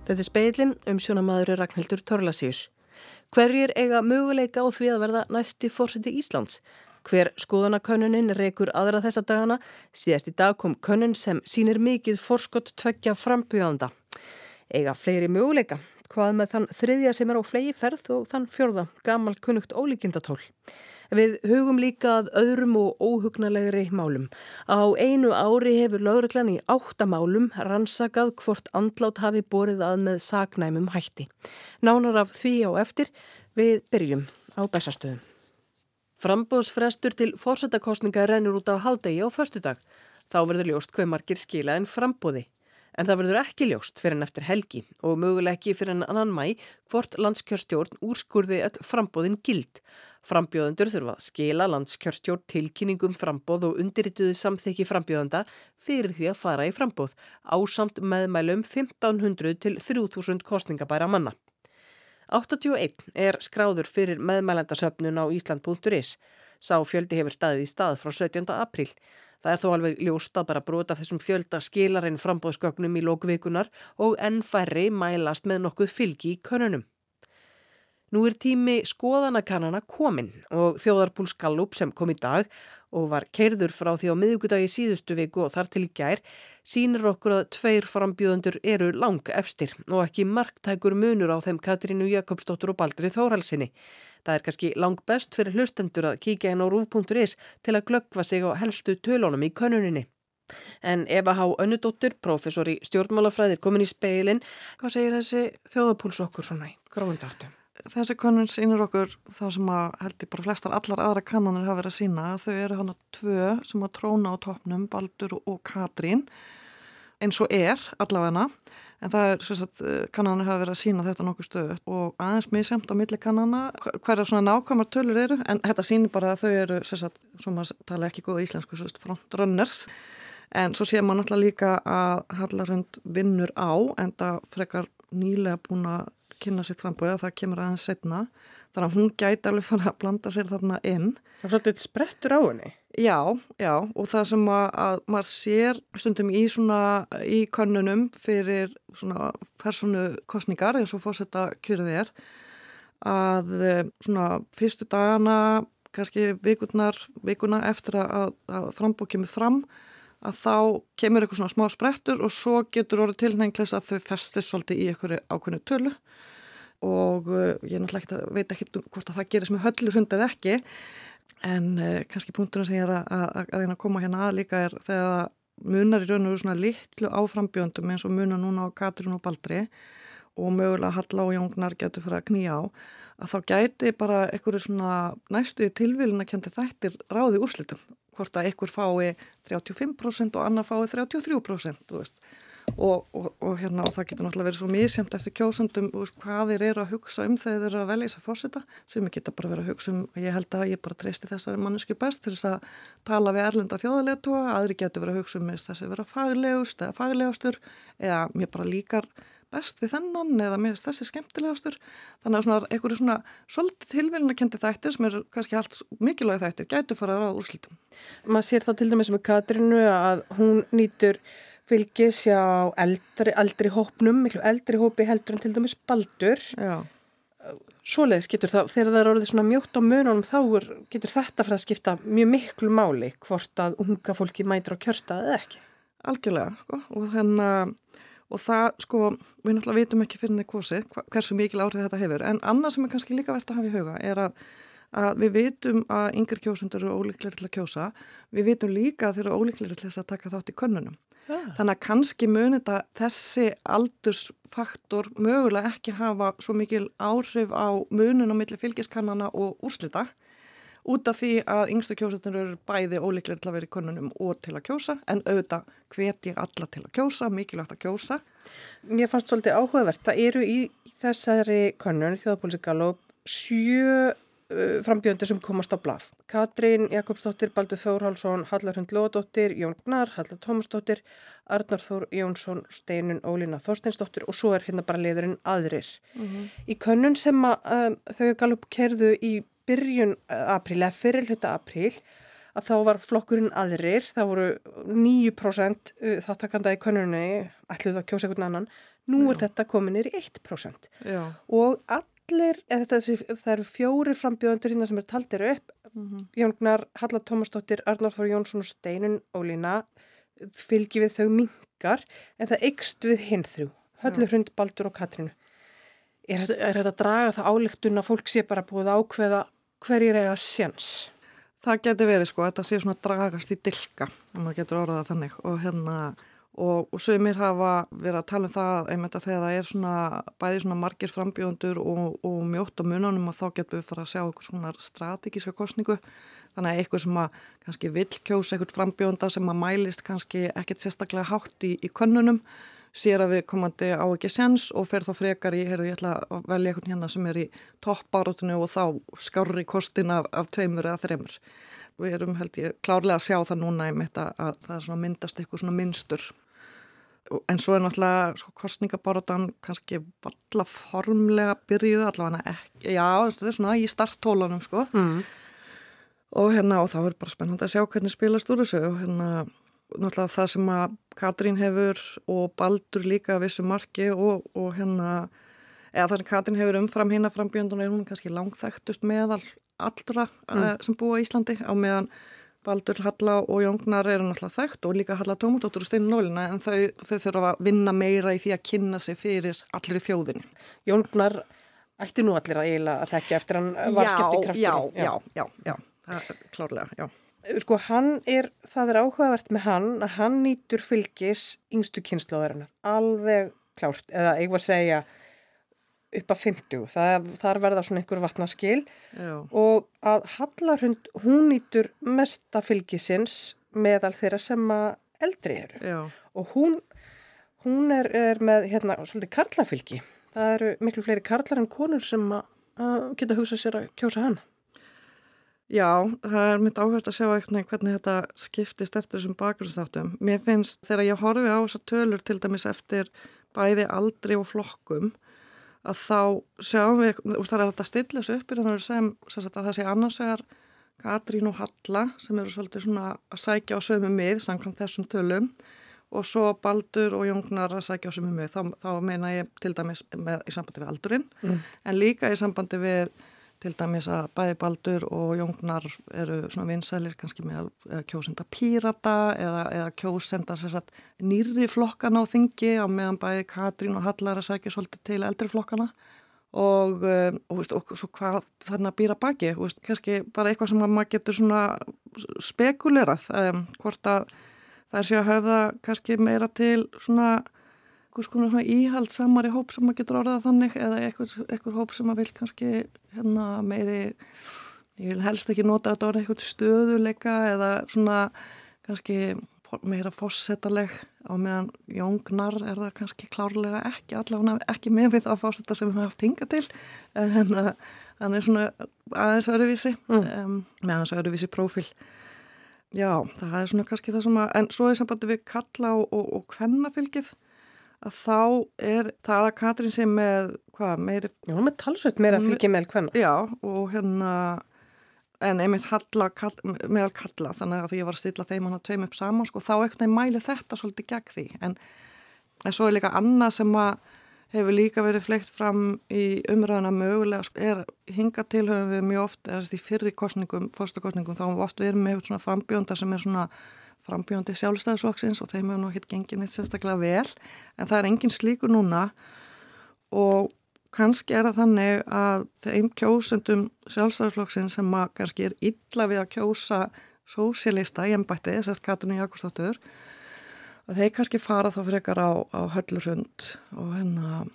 Þetta er Speillin, umsjónarmaður Ragnhildur Thorlacius. Hverjir eiga möguleika á því að verða næsti forseti Íslands? Hver skoðanakönnunin rekur aðra þessa dagana? Síðast í dag kom könnun sem sýnir mikið forskot tveggja frambjóðanda. Eiga fleiri möguleika? Hvað með þann þriðja sem á fleygiferð og þann fjórða, gamalkunnugt ólíkindatól? Við hugum líka að öðrum og óhugnalegri málum. Á einu ári hefur lögreglan í 8 málum rannsakað hvort andlát hafi borið að með saknæmum hætti. Nánar af því á eftir, við byrjum á Bessastöðum. Framboðsfrestur til forsetakosninga rennur út á hádegi á föstudag. Þá verður ljóst hve margir skila en framboði. En það verður ekki ljóst fyrir en eftir helgi og mögulega ekki fyrir en 2. maí hvort landskjörstjórn úrskurði öll framboðin gild. Frambjóðendur þurfa að skila landskjörstjórn tilkynningum framboð og undirrituðu samþykki frambjóðenda fyrir því að fara í framboð, ásamt meðmælum 1500 til 3000 kosningabæra manna. 81 er skráður fyrir meðmælendasöfnun á Ísland.is. Sá fjöldi hefur staðið í stað frá 17. apríl. Það er þó alveg ljóst að bara brota þessum fjölda skilar inn framboðsgögnum í lokvikunar og enn færri mælast með nokkuð fylgi í könnunum. Nú er tími skoðanakannana kominn og þjóðarpúls Gallup sem kom í dag og var keyrður frá því á miðvikudagi síðustu viku og þar til í gær sýnir okkur að 2 frambjóðendur eru lang efstir og ekki marktækur munur á þeim Katrínu Jakobsdóttur og Baldri Þórhallssyni. Það er kannski langbest fyrir hlustendur að kíkja inn á ruv.is til að glöggva sig á helstu tölunum í könnuninni. En Eva H. Önnudóttir, prófessor í stjórnmálafræði, komin í Speillin. Hvað segir þessi þjóðarpúls okkur svona í grófum dráttum? Þessi könnun sýnir okkur það sem að held ég bara flestar allar aðra kannanir hafa verið að sýna. Þau eru hana 2 sem að tróna á toppnum, Baldur og Katrín, eins og allavegna. En það er sem sagt, kannanir hafa verið að sýna þetta nokkuð stöðugt og aðeins misjafnt á milli kannana hverjar svona nákvæmar tölur eru. En þetta sýnir bara að þau eru, sem sagt, sem að tala ekki góða íslensku, sem sagt, frontrunners. En svo sér maður náttúrulega líka að Hallarhund vinnur á, en það frekar nýlega búin að kynna sitt framboð, það kemur aðeins seinna. Þannig að hún gæti alveg fara að blanda sér þarna inn. Það er svolítið sprettur á henni. Já, og það sem að maður sér stundum í könnunum fyrir svona persónu kosningar eins og forsetakjörið er að svona fyrstu dagana, kannski vikuna eftir að framboð kemur fram, að þá kemur eitthvað svona smá sprettur og svo getur orðið tilhneiglis að þau festist svolítið í einhverju ákveðnu tölu og ég náttúrulega veit ekki hvort að það gerist með höllurhund eða ekki en kannski punkturinn sem ég er að reyna að koma hérna að líka er þegar munar í raun og svona litlu áframbjöndum eins og munar núna á Katrín og Baldri og mögulega Halla og Jóngnar getur fyrir að knýja á að þá gæti bara einhverju svona næstu tilvílunarkenndi þættir ráði úrslitum hvort að einhver fái 35% og annar fái 33%, þú veist. Og það getur náttúrulega verið svo misjæmt eftir kjósendum, hvað þeir eru að hugsa þegar þeir eru að velja þess að forseta. Sumir geta bara verið að hugsa ég held að ég bara treysti þessari mannesku best til þess að tala við erlenda þjóðarleiðtoga, aðri getur verið að hugsa þessi vera faglegust eða faglegastur eða mér bara líkar best við þennan eða mér þessi skemmtilegastur. Þannig að svona einhverju svona svolítið tilvílunarkenndi þættir sem eru kannski allt mikilvægi þættir gætu fara að ráða úrslitum. Maður sér það til dæmis með Katrínu að hún nýtur fylgis hjá eldri hópnum, miklu eldri hópi heldur en til dæmis Baldur. Já. Svoleiðis getur það, þegar það er orðið svona mjótt á mununum þá getur þetta fyrir að skipta mjög miklu máli hvort að unga fólki mætir á kjörstað eða ekki. Algjörlega, sko, og það, sko, við náttúrulega vitum ekki fyrir neð kosið hversu mikil áhrif þetta hefur, en annað sem er kannski líka vert að hafa í huga er að við vitum að yngri kjósendur eru ólíklegri til að kjósa, við vitum líka að þeir eru ólíklegri til þess að taka þátt í könnunum. Þannig að kannski muni þessi aldursfaktor mögulega ekki hafa svo mikil áhrif á munun á milli fylgiskannana og úrslita út af því að yngstu kjósendur eru bæði ólíklegri til að vera í könnunum og til að kjósa en auðvitað hvet ég alla til að kjósa, mikilvægt að kjósa. Mér fannst svolítið áhugavert, það eru í þessari könnun þjóðarpúlsi Gallup 7 frambjóðendur sem komast á blað. Katrín Jakobsdóttir, Baldur Þórhallsson, Hallarhund Lóadóttir, Jóngnar, Halla Tómasdóttir, Arnar Þór Jónsson, Steinunn Ólína Þorsteinsdóttir og svo er hérna bara liðurinn aðrir. Í könnun sem þau Gallup keyrðu í byrjun apríl eða fyrir hluta apríl að þá var flokkurinn aðrir, það voru 9% þáttakanda í könnunni, ætluðu að kjósa einhvern annan, Nú er þetta komin í 1%. Já. Og allir, það eru 4 frambjóðendur hérna sem taldir upp, Jóngnar, Halla Tómasdóttir, Arnór Þór Jónsson og Steinunn Ólína, fylgi við þau minnkar, en það eykst við hinn 3, Höllu Hrund, Baldur og Katrínu. Er þetta að draga það ályktun að fólk sé bara búið að ákveða hverjir eiga séns? Það getur verið sko, þetta sé svona dragast í dilka, ef maður getur orðað þannig og sumir hafa verið að tala um það einmitt að þegar það er svona bæði svona margir frambjóðendur og mjótt á mununum að þá getur við fara að sjá eitthvað svona strategíska kosningu, þannig að eitthvað sem að kannski vill kjósa eitthvað frambjóðenda sem að mælist kannski ekkert sérstaklega hátt í könnunum, sér að við komandi á ekki sens og fer þá frekar ég ætla að velja eitthvað hérna sem er í toppbarátunu og þá skárri kostin af 2 eða 3. Við erum held ég klárlega að sjá það núna einmitt að það er svona myndast eitthvað svona mynstur. En svo er náttúrulega sko, kosningabaráttan kannski valla formlega byrjuð allavega ekki, já þetta er svona í starthólunum sko og þá er bara spennandi að sjá hvernig spilast úr þessu og náttúrulega það sem að Katrín hefur og Baldur líka að vissu marki og eða það sem Katrín hefur umfram hina frambjönduna er hún kannski langþekktust meðal allra sem búa í Íslandi á meðan Baldur, Halla og Jóngnar eru náttúrulega þekkt og líka Halla Tómasdóttir og Steinunn Ólína en þau þurfa að vinna meira í því að kynna sig fyrir allir í þjóðinni. Jóngnar ætti nú allir að eiginlega að þekka eftir hann var skemmtikraftur. Já, það er klárlega, já. Sko það er áhugavert með hann að hann nýtur fylgis yngstu kynslóðarinnar, alveg klárt, eða ég var að segja upp að 50, þar verða svona einhver vatnaskil og að Halla Hrund, hún nýtur mesta fylgisins meðal þeirra sem að eldri eru og hún er með svolítið karlafylgi, það eru miklu fleiri karlar en konur sem að geta hugsað sér að kjósa hana. Já, það er mitt áhört að sjá hvernig þetta skiptist eftir þessum bakgrunnsþáttum. Mér finnst þegar ég horfi á þessar tölur til dæmis eftir bæði aldri og flokkum að þá sjáum við, það er að stilla þessu upp í þannig sem að það sé annars vegar Katrín og Halla sem eru svolítið svona að sækja á sömu mið samkvæmt þessum tölum og svo Baldur og Jóngnar að sækja á sömu mið. Þá meina ég til dæmis í sambandi við aldurinn en líka í sambandi við til dæmis að bæði Baldur og Jóngnar eru svona vinsælir kannski með kjósenda Pírata eða kjósenda nýrri flokkana á þingi á meðan bæði Katrín og Halla er að sækja svolítið til eldri flokkana og svo hvað þarna býr að baki, kannski bara eitthvað sem maður getur svona spekulerað hvort að það sé að höfða kannski meira til svona svona íhaldsamari hóp sem maður getur orðað þannig eða einhver hóp sem maður vil kannski meiri, ég vil helst ekki nota þetta orðið eitthvað stöðuleika eða svona kannski meira fórsetaleg á meðan Jóngnar er það kannski klárlega ekki, allavega ekki með við þá fórseta sem við haft hingað til en hann er svona aðeins öðruvísi með aðeins öðruvísi prófíl. Já, það er svona kannski það sem en svo er sambandi við kalla og kvennafylgið að þá er það að Katrín sé með meiri... Já, hún með talsveit meira fylgi meðal kvenna. Já, og en einmitt Halla meðal kalla, þannig að því ég var að stilla þeim hann að tveim upp saman, þá eitthvað mæli þetta svolítið gegn því. En svo er líka annað sem að hefur líka verið fleygt fram í umræðuna mögulega, er hingað til höfum við mjög oft, í fyrri kosningum, forstakosningum, þá höfum við oft verið með eitthvað svona frambjónda sem er svona frambjóndi sjálfstæðisflokksins og þeim hefur nú ekkert gengið neitt sérstaklega vel en það er engin slíkur núna og kannski er það þannig að þeim kjósendum sjálfstæðisflokksins sem kannski er illa við að kjósa sósíalista í embætti, sérst Katrínu Jakobsdóttur að þeir kannski fara þá frekar á Höllu Hrund og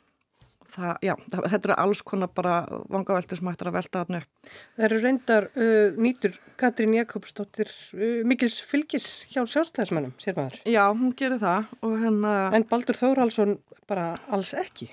þetta eru alls konar bara vangaveltur sem hættir að velta þarna upp. Það eru reyndar nýtur Katrín Jakobsdóttir mikils fylgis hjá sjálfstæðismönnum, sér maður. Já, hún gerir það og En Baldur Þórhallsson bara alls ekki?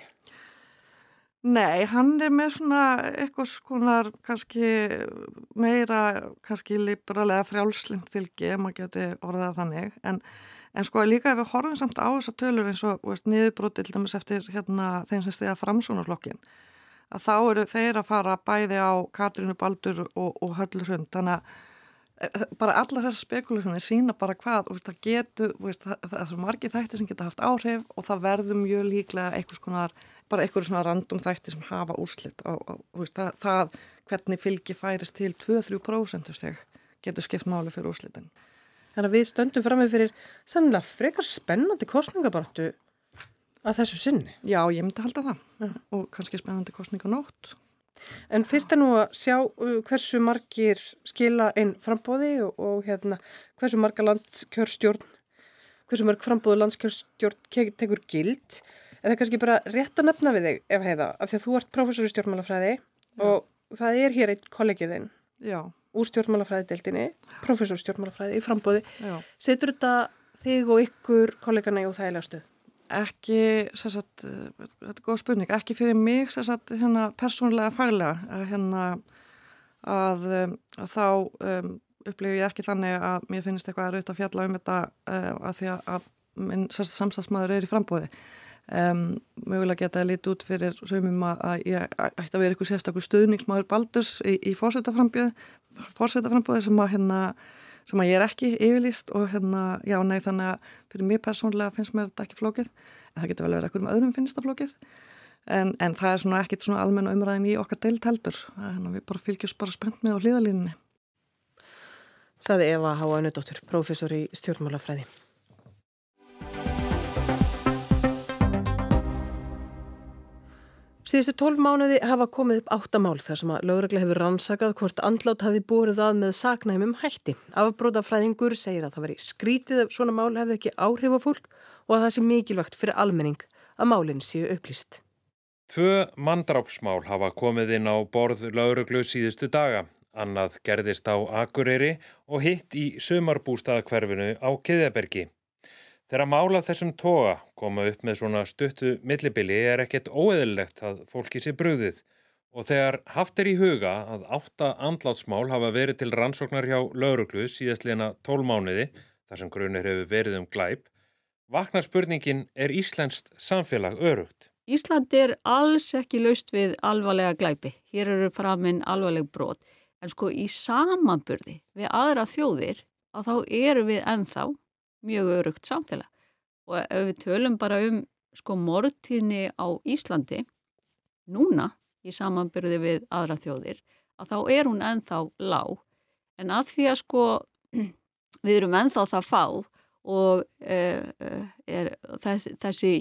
Nei, hann er með svona eitthvað skonar kannski meira kannski liberalega frjálslynd fylgi, ef maður geti orðað þannig, en sko líka ef við horfum samt á þessa tölur eins og niðurbróti til dæmis eftir þeim sem stiga Framsóknarflokkinn að þá eru þeir að fara bæði á Katrínu, Baldur og Höllu Hrund þannig bara allar þessar spekulasjónir sína bara hvað, það getur, það er svo margir þættir sem geta haft áhrif og það verður mjög líklega einhverjum svona random þættir sem hafa úrslit það hvernig fylgi færist til 2-3% getur skipt máli fyrir úrslitin. Þannig að við stöndum fram með fyrir sannlega frekar spennandi kosningabaráttu að þessu sinni. Já, ég myndi halda það og kannski spennandi kosninganótt. En fyrst nú að sjá hversu margir skila inn framboði og hversu marga landskjörstjórn, hversu marg framboðu landskjörstjórn tekur gild. Eða kannski bara rétt að nefna við þig, Eva Heiða, af því að þú ert prófessor í stjórnmálafræði og það er hér einn kollegið þinn úr stjórnmálafræðideildinni, prófessor í stjórnmálafræði í framboði. Setur þetta þig og ykkur kollegana í óþægilega stuð? Ekki, þetta er góð spurning, ekki fyrir mig persónulega faglega að þá upplifi ég ekki þannig að mér finnst eitthvað að rauta að fjalla þetta að því að minn samstarfsmaður er í framboði. Mögulega geta að lita út fyrir sögumum að ég ætti að vera eitthvað sérstakur stuðningsmaður Baldurs í forsetaframboði sem að ég er ekki yfirlýst og þannig að fyrir mig persónulega finnst mér þetta ekki flókið, en það getur vel verið einhverjum öðrum finnst það flókið, en það er svona ekkit svona almenna umræðin í okkar deild heldur, við bara fylgjumst bara spennt með á hliðalínunni. Sagði Eva H. Önudóttir, prófessor í stjórnmálafræði. Síðustu 12 mánuði hafa komið upp 8 mál þar sem að lögregla hefur rannsakað hvort andlát hafi borið að með saknæmum hætti. Afbrotafræðingur segir að það veri skrítið ef svona mál hefði ekki áhrif á fólk og að það sé mikilvægt fyrir almenning að málin séu upplýst. 2 manndrápsmál hafa komið inn á borð lögreglu síðustu daga. Annað gerðist á Akureyri og hitt í sumarbústaðahverfinu á Kiðjabergi. Þegar mál af þessum toga koma upp með svona stuttu millibili er ekkert óeðlilegt að fólki sé brugðið og þegar haft er í huga að 8 andlátsmál hafa verið til rannsóknar hjá lögreglu síðastliðna 12 mánuði, þar sem grunur hefur verið glæp, vaknar spurningin er íslenskt samfélag öruggt? Ísland er alls ekki laust við alvarlega glæpi. Hér eru framin alvarleg brot, en í samanburði við aðra þjóðir að þá eru við ennþá mjög öruggt samfélag og ef við tölum bara morðtíðni á Íslandi núna í samanburði við aðra þjóðir að þá er hún ennþá lág en að því að við erum ennþá það fá og þessi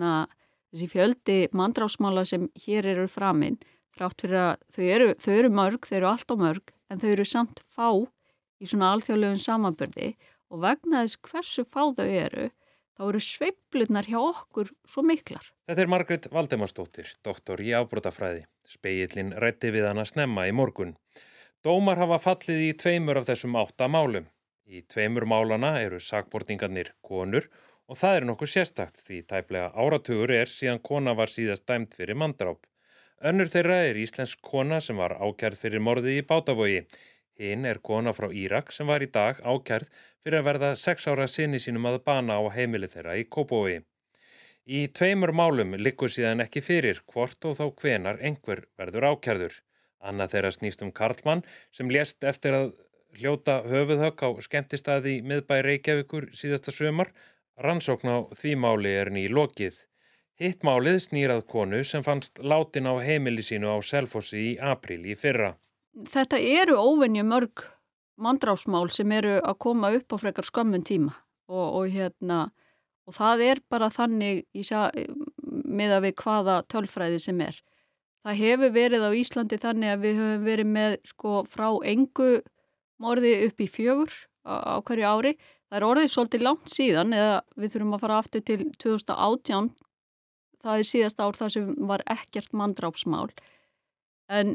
fjöldi manndrápsmála sem hér eru framin þrátt fyrir að þau eru mörg, þau eru allt og mörg en þau eru samt fá í svona alþjóðlegum samanburði og vegna þess hversu fá þau eru, þá eru sveiflurnar hjá okkur svo miklar. Þetta er Margrét Valdemarsdóttir, doktor í afbrotafræði. Spegillinn ræddi við hana snemma í morgun. Dómar hafa fallið í 2 af þessum 8 málum. Í 2 málana eru sakborningarnir konur og það er nokkuð sérstakt því tæplega áratugur er síðan kona var síðast dæmd fyrir manndráp. Önnur þeirra er íslensk kona sem var ákærð fyrir morðið í Bátavogi. Hinn er kona frá Írak sem var í dag ákærð fyrir að verða 6 ára syni sínum að bana á heimili þeirra í Kópavogi. Í 2 málum liggur síðan ekki fyrir hvort og þá hvenar einhver verður ákærður. Annað þeirra snýst karlmann sem lést eftir að hljóta höfuðhögg á skemmtistaði í miðbæ Reykjavíkur síðasta sumar. Rannsókn á því máli er nýlokið. Hitt málið snýrað konu sem fannst látin á heimili sínu á Selfossi í apríl í fyrra. Þetta eru óvenju mörg manndrápsmál sem eru að koma upp á frekar skömmun tíma og það er bara þannig miðað við hvaða tölfræði sem er. Það hefur verið á Íslandi þannig að við höfum verið með frá engu morði upp í 4 á hverju ári. Það er orðið svolítið langt síðan eða við þurfum að fara aftur til 2018. Það er síðasta ár það sem var ekkert manndrápsmál. En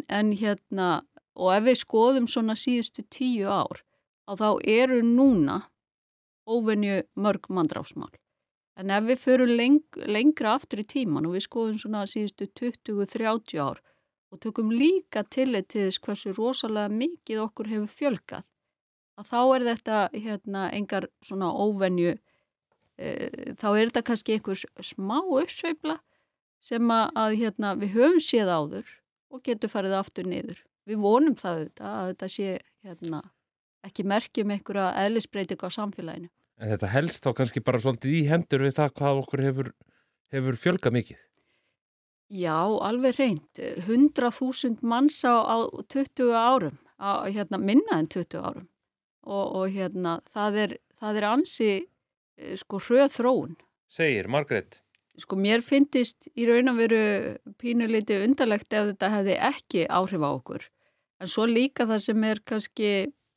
og ef við skoðum svona síðustu 10 ár, þá eru núna óvenju mörg manndrápsmál. En ef við förum lengra aftur í tíman og við skoðum svona síðustu 20-30 ár og tökum líka tillit til þess hversu rosalega mikið okkur hefur fjölgað, að þá er þetta engar svona óvenju, þá er þetta kannski einhvers smá uppsveifla sem að við höfum séð áður og getur farið aftur niður. Við vonum það að þetta sé ekki merkjum einhverja eðlisbreytingu á samfélaginu. En þetta helst þá kannski bara svolítið í hendur við það hvað okkur hefur fjölgað mikið. Já, alveg hreint. 100.000 manns á 20 árum, minna en 20 árum. Og það er ansi hröð þróun. Segir Margrét. Mér finnst í raun og veru pínulítið undarlegt ef þetta hefði ekki áhrif á okkur. En svo líka það sem er kannski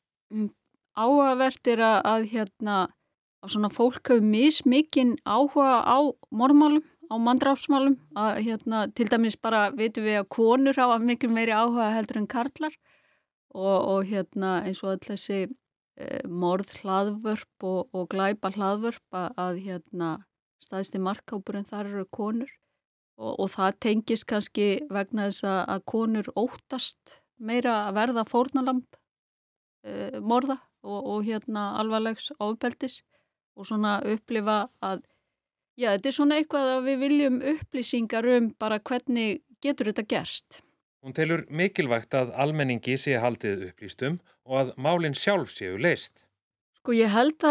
áhugavert er að svona fólk hefur mismikinn áhuga á morðmálum, á manndrápsmálum. Til dæmis bara vitum við að konur hafa miklu meiri áhuga heldur en karlar og eins og öll þessi morð hlaðvörp og glæpa hlaðvörp að staðsti markhópurinn þar eru konur og það tengist kannski vegna þess að konur óttast meira að verða fórnarlamb morða og alvarlegs ofbeldis og svona upplifa að þetta er svona eitthvað að við viljum upplýsingar bara hvernig getur þetta gerst. Hún telur mikilvægt að almenningi sé haldið upplýstum og að málin sjálf séu leyst. Ég held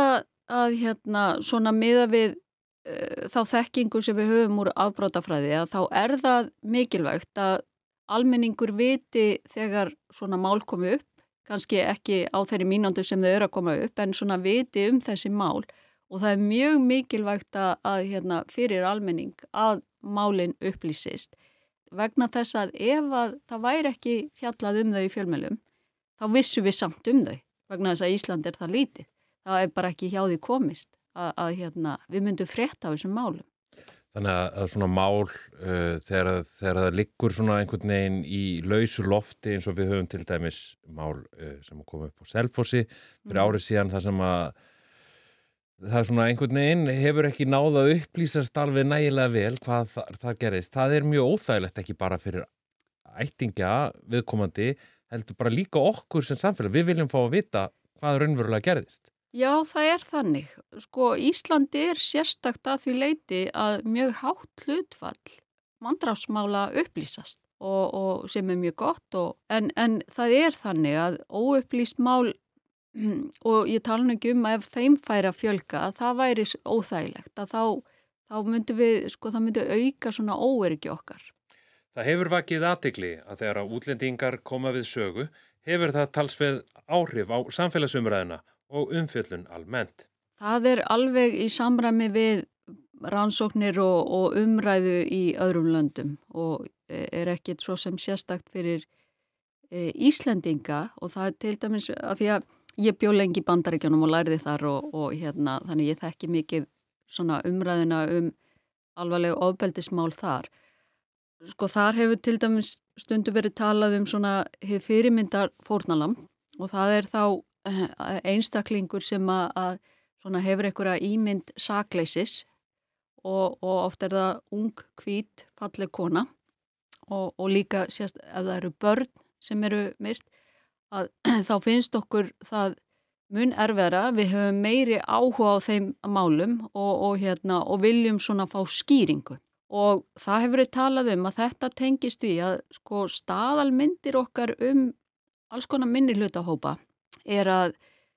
að svona miða við þá þekkingu sem við höfum úr afbrotafræði að þá er það mikilvægt að almenningur viti þegar svona mál komi upp, kannski ekki á þeirri mínútu sem þau eru að koma upp, en svona viti þessi mál og það er mjög mikilvægt að fyrir almenning að málin upplýsist vegna þess að ef það væri ekki fjallað þau í fjölmiðlum, þá vissum við samt þau vegna þess að Ísland er það lítið. Það er bara ekki hjá því komist að við myndum frétta á þessum málum. Þannig að svona mál þegar það liggur svona einhvern veginn í lausu lofti eins og við höfum til dæmis mál sem kom upp á Selfossi fyrir árið síðan þar sem að það svona einhvern veginn hefur ekki náð að upplýsast alveg nægilega vel hvað það gerist. Það er mjög óþægilegt ekki bara fyrir ættingja viðkomandi, heldur bara líka okkur sem samfélag. Við viljum fá að vita hvað raunverulega gerðist. Já, það er þannig. Íslandi er sérstakt að því leyti að mjög hátt hlutfall manndrápsmála upplýsast og sem er mjög gott en það er þannig að óupplýst mál og ég tala nú ekki að ef þeim færi að fjölga að það væri óþægilegt að þá myndi auka svona óöryggi okkar. Það hefur vakið athygli að þegar útlendingar koma við sögu hefur það talsverð áhrif á samfélagsumræðuna og umfjöllun almennt. Það er alveg í samræmi við rannsóknir og umræðu í öðrum löndum og er ekkit svo sem sérstakt fyrir Íslendinga og það er til dæmis að því að ég bjó lengi í Bandaríkjunum og lærði þar og þannig ég þekki mikið svona umræðuna alvarleg ofbeldismál þar. Þar hefur til dæmis stundu verið talað svona hið fyrirmyndar fórnarlamb og það er þá einstaklingur sem að svona hefur einhverja ímynd sakleysis og oft er það ung, hvít, falleg kona og líka sérst ef það eru börn sem eru myrt að þá finnst okkur það mun erfiðara, við höfum meiri áhuga á þeim málum og viljum svona fá skýringu. Og það hefur verið talað að þetta tengist við að staðalmyndir okkar alls konar minnihlutahópa er að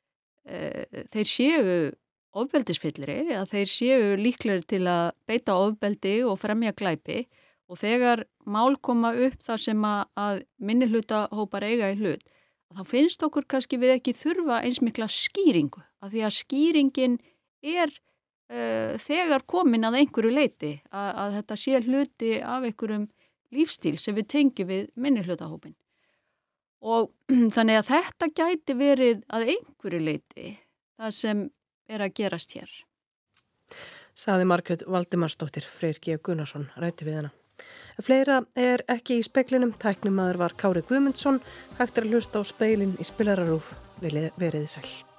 þeir séu ofbeldisfyllri, að þeir séu líklegri til að beita ofbeldi og fremja glæpi og þegar mál koma upp þar sem að minnihlutahópar eiga í hlut, þá finnst okkur kannski við ekki þurfa eins mikla skýringu, af því að skýringin er þegar komin að einhverju leiti, að þetta sé hluti af einhverjum lífstíl sem við tengjum við minnihlutahópin. Og þannig að þetta gæti verið að einhverju leiti það sem er að gerast hér. Sagði Margrét Valdimarsdóttir, Freyr G. Gunnarsson ræddi við hana. Fleira er ekki í speglinum, tæknimaður var Kári Guðmundsson, hægt er að hlusta á speilin í Spilararúf, verið sæl.